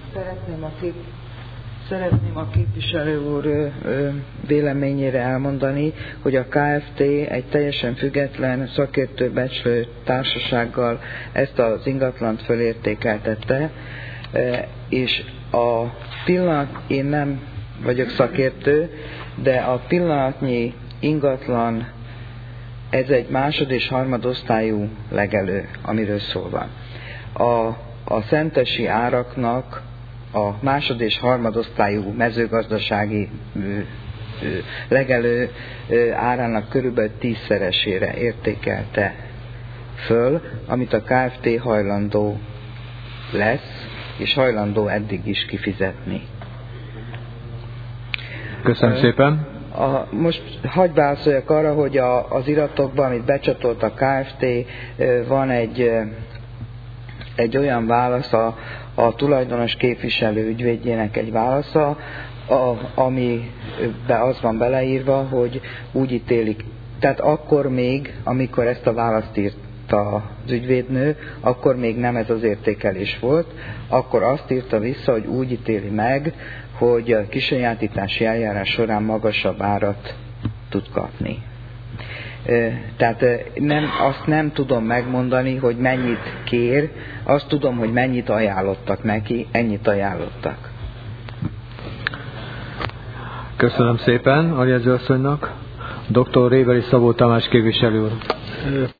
Szeretném a képviselő úr véleményére elmondani, hogy a Kft. Egy teljesen független szakértő becslő társasággal ezt az ingatlant fölértékeltette, és én nem vagyok szakértő, de a pillanatnyi ingatlan, ez egy másod- és harmadosztályú legelő, amiről szó van. A szentesi áraknak a másod- és harmadosztályú mezőgazdasági legelő árának körülbelül 10-szeresére értékelte föl, amit a Kft. Hajlandó lesz, és hajlandó eddig is kifizetni. Köszönöm szépen. Most hadd válaszoljak arra, hogy az iratokban, amit becsatolt a Kft., van egy olyan válasz, a tulajdonos képviselő ügyvédjének egy válasza, amiben az van beleírva, hogy úgy ítélik. Tehát akkor még, amikor ezt a választ írta az ügyvédnő, akkor még nem ez az értékelés volt, akkor azt írta vissza, hogy úgy ítéli meg, hogy a kisajátítási eljárás során magasabb árat tud kapni. Tehát azt nem tudom megmondani, hogy mennyit kér, azt tudom, hogy mennyit ajánlottak neki, ennyit ajánlottak. Köszönöm szépen a jegyzőasszonynak. Dr. Réveli Szabó Tamás képviselő úr.